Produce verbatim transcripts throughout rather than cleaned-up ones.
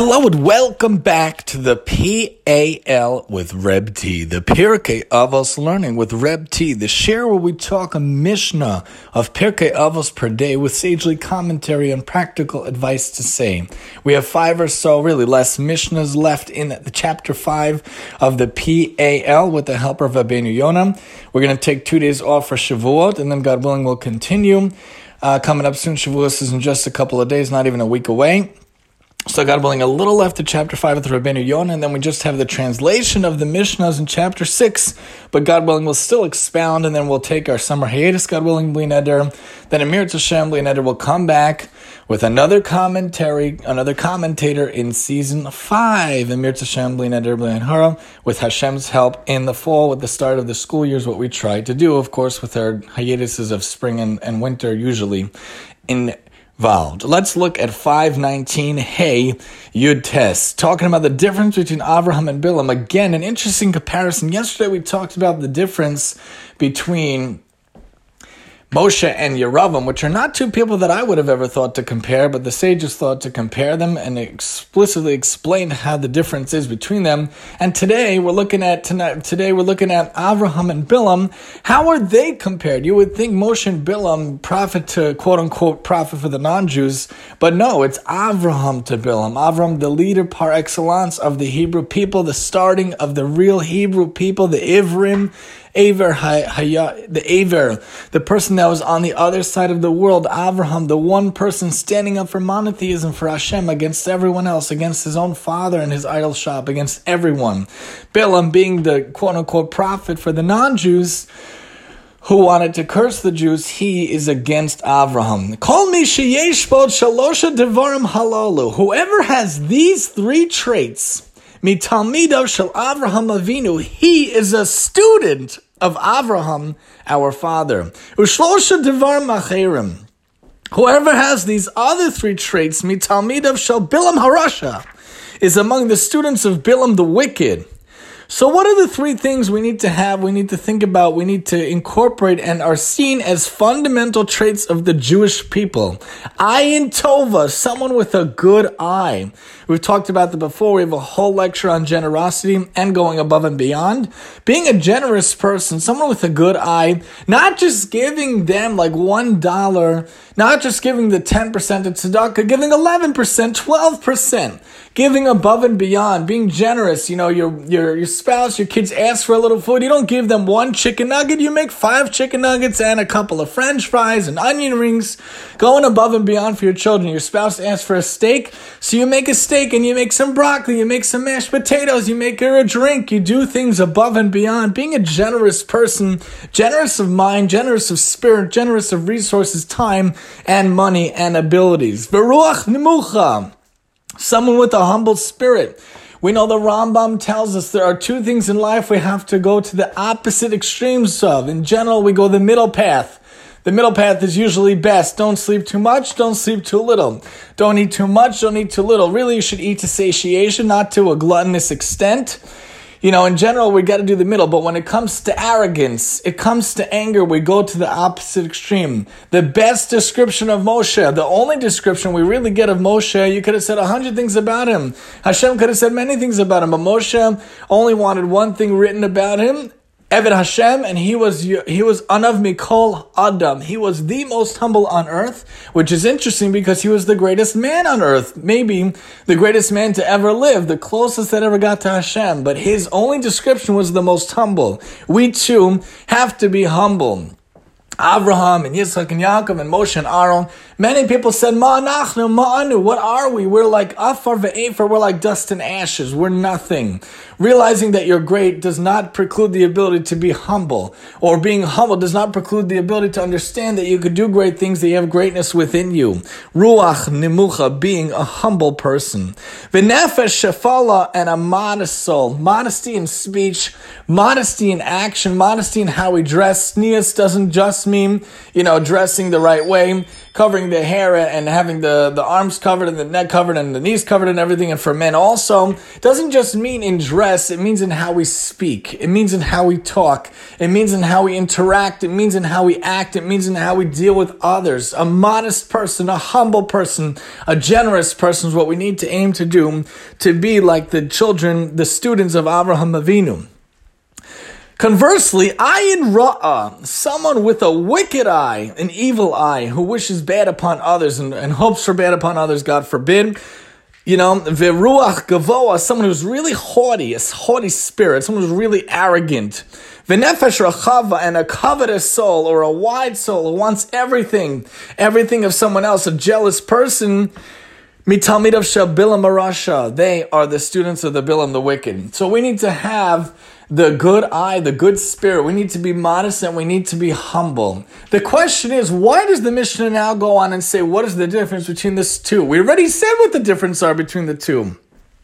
Hello and welcome back to the P A L with Reb T, the Pirkei Avos Learning with Reb T, the share where we talk a Mishnah of Pirkei Avos per day with sagely commentary and practical advice to say. We have five or so, really less Mishnahs left in the chapter five of the P A L with the help of Rabbeinu Yonah. We're going to take two days off for Shavuot, and then God willing we'll continue. Uh, coming up soon, Shavuot is in just a couple of days, not even a week away. So God willing, a little left to chapter five with Rabbeinu Yonah, and then we just have the translation of the Mishnahs in chapter six. But God willing, we'll still expound, and then we'll take our summer hiatus, God willing, Bli Neder. Then Amir Tashem, Bli Neder will come back with another commentary, another commentator in season five. Amir Tashem, Bli Neder, Bli Neder, with Hashem's help in the fall, with the start of the school years, what we try to do, of course, with our hiatuses of spring and, and winter usually in Involved. Let's look at five nineteen, Hey, Yud Tes, talking about the difference between Avraham and Bilam. Again, an interesting comparison. Yesterday we talked about the difference between Moshe and Yeravam, which are not two people that I would have ever thought to compare, but the sages thought to compare them and explicitly explained how the difference is between them. And today we're looking at tonight. Today we're looking at Avraham and Bilam. How are they compared? You would think Moshe and Bilam prophet to quote unquote prophet for the non-Jews, but no, it's Avraham to Bilam. Avraham, the leader par excellence of the Hebrew people, the starting of the real Hebrew people, the Ivrim. Aver, the Aver, the person that was on the other side of the world, Avraham, the one person standing up for monotheism, for Hashem, against everyone else, against his own father and his idol shop, against everyone. Bilam being the quote-unquote prophet for the non-Jews, who wanted to curse the Jews, he is against Avraham. Kol mi sheyesh bod shalosha devarim halalu. Whoever has these three traits, Mitalmidav shel Avraham Avinu, he is a student of Avraham, our father. Ushlosha devar macherim. Whoever has these other three traits, Mitalmidav shel Bilam Harasha, is among the students of Bilam the wicked. So what are the three things we need to have, we need to think about, we need to incorporate and are seen as fundamental traits of the Jewish people? Ayin Tova, someone with a good eye. We've talked about that before. We have a whole lecture on generosity and going above and beyond. Being a generous person, someone with a good eye, not just giving them like one dollar, not just giving the ten percent of tzedakah, giving eleven percent, twelve percent. Giving above and beyond, being generous. You know, your your your spouse, your kids ask for a little food. You don't give them one chicken nugget. You make five chicken nuggets and a couple of French fries and onion rings. Going above and beyond for your children. Your spouse asks for a steak, so you make a steak and you make some broccoli. You make some mashed potatoes. You make her a drink. You do things above and beyond. Being a generous person, generous of mind, generous of spirit, generous of resources, time, and money and abilities. Veruach nimucha. Someone with a humble spirit. We know the Rambam tells us there are two things in life we have to go to the opposite extremes of. In general, we go the middle path. The middle path is usually best. Don't sleep too much, don't sleep too little. Don't eat too much, don't eat too little. Really, you should eat to satiation, not to a gluttonous extent. You know, in general, we got to do the middle, but when it comes to arrogance, it comes to anger, we go to the opposite extreme. The best description of Moshe, the only description we really get of Moshe, you could have said a hundred things about him. Hashem could have said many things about him, but Moshe only wanted one thing written about him, Eved Hashem, and he was he was Anav Mikol Adam. He was the most humble on earth, which is interesting because he was the greatest man on earth, maybe the greatest man to ever live, the closest that ever got to Hashem. But his only description was the most humble. We too have to be humble. Avraham and Yitzchak and Yaakov and Moshe and Aaron. Many people said, Ma anachnu, ma anu, what are we? We're like afar ve'efer, we're like dust and ashes, we're nothing. Realizing that you're great does not preclude the ability to be humble, or being humble does not preclude the ability to understand that you could do great things, that you have greatness within you. Ruach nimucha, being a humble person. V'nefesh shefala, and a modest soul. Modesty in speech, modesty in action, modesty in how we dress. Sneas doesn't just mean, you know, dressing the right way, covering the hair and having the, the arms covered and the neck covered and the knees covered and everything. And for men also, doesn't just mean in dress, it means in how we speak. It means in how we talk. It means in how we interact. It means in how we act. It means in how we deal with others. A modest person, a humble person, a generous person is what we need to aim to do, to be like the children, the students of Avraham Avinu. Conversely, ayin ra'ah, someone with a wicked eye, an evil eye, who wishes bad upon others and, and hopes for bad upon others, God forbid. You know, veruach gavoa, someone who's really haughty, a haughty spirit, someone who's really arrogant. V'nefesh rachava, and a covetous soul or a wide soul who wants everything, everything of someone else, a jealous person. Mitalmidav shel Bilam Arasha, they are the students of the Bilam the wicked. So we need to have the good eye, the good spirit. We need to be modest and we need to be humble. The question is, why does the Mishnah now go on and say, what is the difference between these two? We already said what the difference are between the two.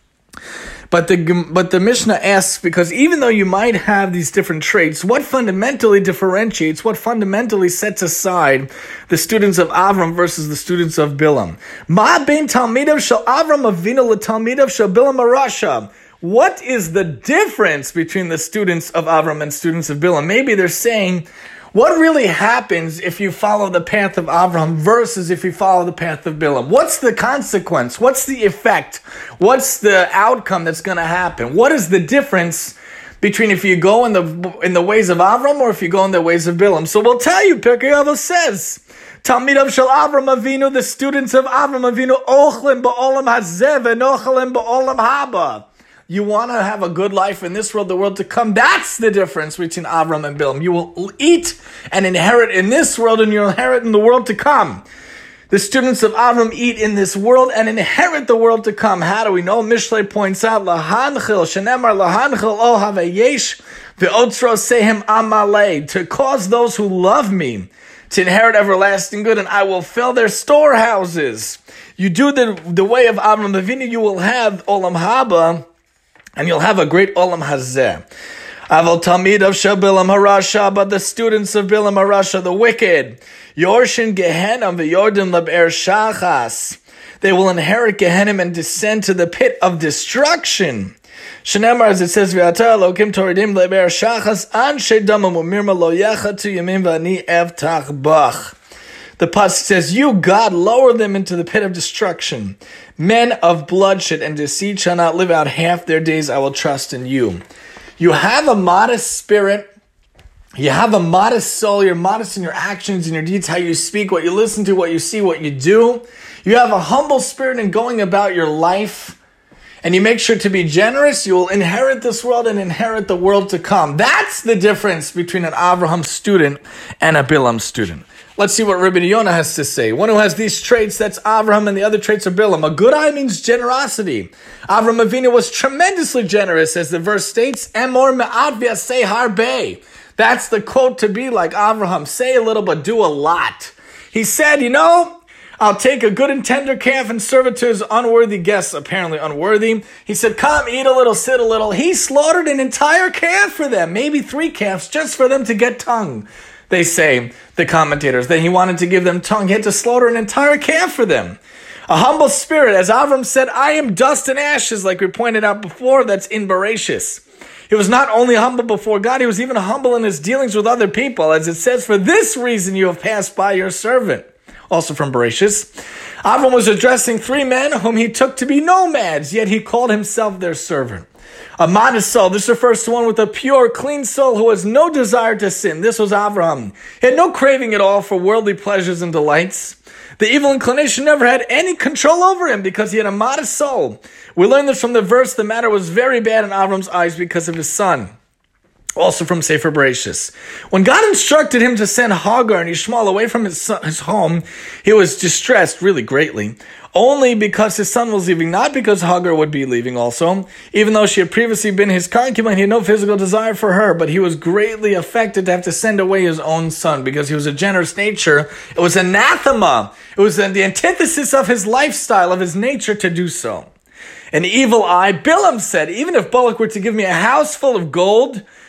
But the but the Mishnah asks, because even though you might have these different traits, what fundamentally differentiates, what fundamentally sets aside the students of Avram versus the students of Bilam? Ma ben talmidav shel Avram Avinu letalmidav shel Bilam Arasha. What is the difference between the students of Avram and students of Bilam? Maybe they're saying, what really happens if you follow the path of Avram versus if you follow the path of Bilam? What's the consequence? What's the effect? What's the outcome that's going to happen? What is the difference between if you go in the in the ways of Avram or if you go in the ways of Bilam? So we'll tell you, Pirkei Avos says, Talmidav shel Avram Avinu, the students of Avram Avinu, ochlim ba'olam hazeh v'nochalim ba'olam haba. You want to have a good life in this world, the world to come. That's the difference between Avram and Bilam. You will eat and inherit in this world, and you'll inherit in the world to come. The students of Avram eat in this world and inherit the world to come. How do we know? Mishlei points out, Lahanchil, Shenemar Lahanchil o haveyesh ve'otzro sehem amalei, to cause those who love me to inherit everlasting good, and I will fill their storehouses. You do the, the way of Avram Avinu, you will have olam haba, and you'll have a great olam hazeh. Aval talmidav shel Bilam Harasha, but the students of Bilam Harasha, the wicked, Yorshin Gehenim v'Yordim leBe'er Shachas, they will inherit Gehenim and descend to the pit of destruction. Shenemar, as it says, V'ata Elokim toridim leBe'er Shachas anshe damam u'mirma lo yachatu yamim v'ani evtach bach. The pasuk says, you, God, lower them into the pit of destruction. Men of bloodshed and deceit shall not live out half their days. I will trust in you. You have a modest spirit. You have a modest soul. You're modest in your actions and your deeds, how you speak, what you listen to, what you see, what you do. You have a humble spirit in going about your life. And you make sure to be generous. You will inherit this world and inherit the world to come. That's the difference between an Avraham student and a Bilam student. Let's see what Rabbi Yonah has to say. One who has these traits, that's Avraham, and the other traits are Bilam. A good eye means generosity. Avraham Avinu was tremendously generous, as the verse states, Emor me'at v'yaseh harbeh. That's the quote to be like Avraham. Say a little, but do a lot. He said, you know, I'll take a good and tender calf and serve it to his unworthy guests, apparently unworthy. He said, come, eat a little, sit a little. He slaughtered an entire calf for them, maybe three calves, just for them to get tongue. They say, the commentators, that he wanted to give them tongue. He had to slaughter an entire calf for them. A humble spirit, as Avram said, I am dust and ashes, like we pointed out before, that's in Bereshis. He was not only humble before God, he was even humble in his dealings with other people. As it says, for this reason you have passed by your servant. Also from Bereshis. Avram was addressing three men whom he took to be nomads, yet he called himself their servant. A modest soul. This refers to one with a pure, clean soul who has no desire to sin. This was Avraham. He had no craving at all for worldly pleasures and delights. The evil inclination never had any control over him because he had a modest soul. We learn this from the verse, the matter was very bad in Avram's eyes because of his son. Also from Sefer Bereshis. When God instructed him to send Hagar and Ishmael away from his, son, his home, he was distressed really greatly. Only because his son was leaving, not because Hagar would be leaving also. Even though she had previously been his concubine, he had no physical desire for her, but he was greatly affected to have to send away his own son because he was a generous nature. It was anathema. It was the antithesis of his lifestyle, of his nature to do so. An evil eye, Bilam said, even if Balak were to give me a house full of gold,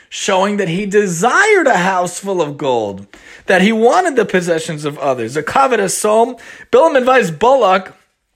showing that he desired a house full of gold, that he wanted the possessions of others, a covetous soul. Bilam advised Balak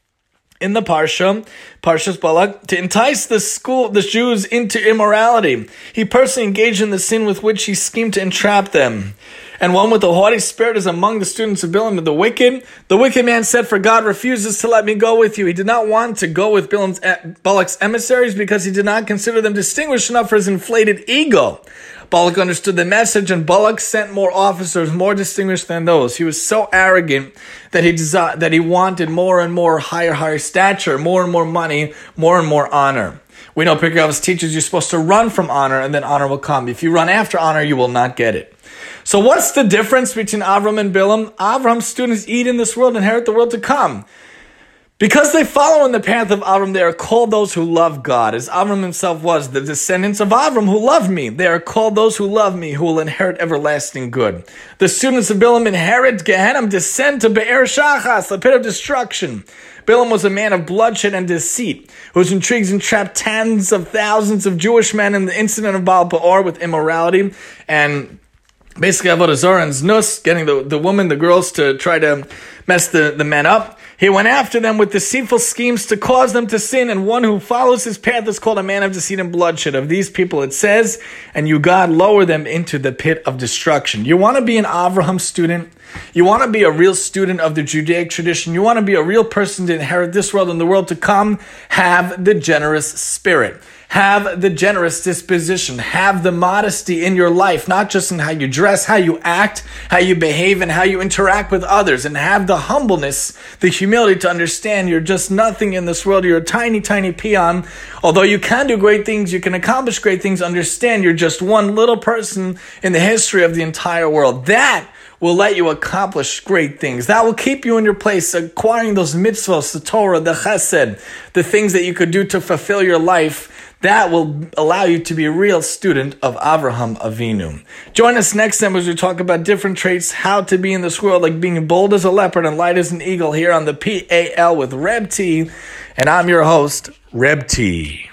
in the Parsha, Parshas Balak, to entice the school, the Jews into immorality. He personally engaged in the sin with which he schemed to entrap them. And one with a haughty spirit is among the students of Bilam and the wicked. The wicked man said, "For God refuses to let me go with you." He did not want to go with Bilam's, Balak's emissaries because he did not consider them distinguished enough for his inflated ego. Balak understood the message, and Balak sent more officers, more distinguished than those. He was so arrogant that he desired, that he wanted more and more higher, higher stature, more and more money, more and more honor. We know Pirkei Avos teaches you're supposed to run from honor, and then honor will come. If you run after honor, you will not get it. So what's the difference between Avram and Bilam? Avram's students eat in this world, inherit the world to come. Because they follow in the path of Avram, they are called those who love God, as Avram himself was, the descendants of Avram who love me. They are called those who love me, who will inherit everlasting good. The students of Bilam inherit Gehenna, descend to Be'er Shachas, the pit of destruction. Bilam was a man of bloodshed and deceit, whose intrigues entrapped tens of thousands of Jewish men in the incident of Baal Peor with immorality and basically Avodah Zarah and Znus, getting the, the woman, the girls to try to mess the, the men up. He went after them with deceitful schemes to cause them to sin, and one who follows his path is called a man of deceit and bloodshed. Of these people it says, and you, God, lower them into the pit of destruction. You want to be an Avraham student? You want to be a real student of the Judaic tradition? You want to be a real person to inherit this world and the world to come? Have the generous spirit. Have the generous disposition. Have the modesty in your life, not just in how you dress, how you act, how you behave, and how you interact with others. And have the humbleness, the humility to understand you're just nothing in this world. You're a tiny, tiny peon. Although you can do great things, you can accomplish great things, understand you're just one little person in the history of the entire world. That will let you accomplish great things. That will keep you in your place, acquiring those mitzvahs, the Torah, the chesed, the things that you could do to fulfill your life. That will allow you to be a real student of Avraham Avinu. Join us next time as we talk about different traits, how to be in this world, like being bold as a leopard and light as an eagle, here on the P A L with Reb T. And I'm your host, Reb T.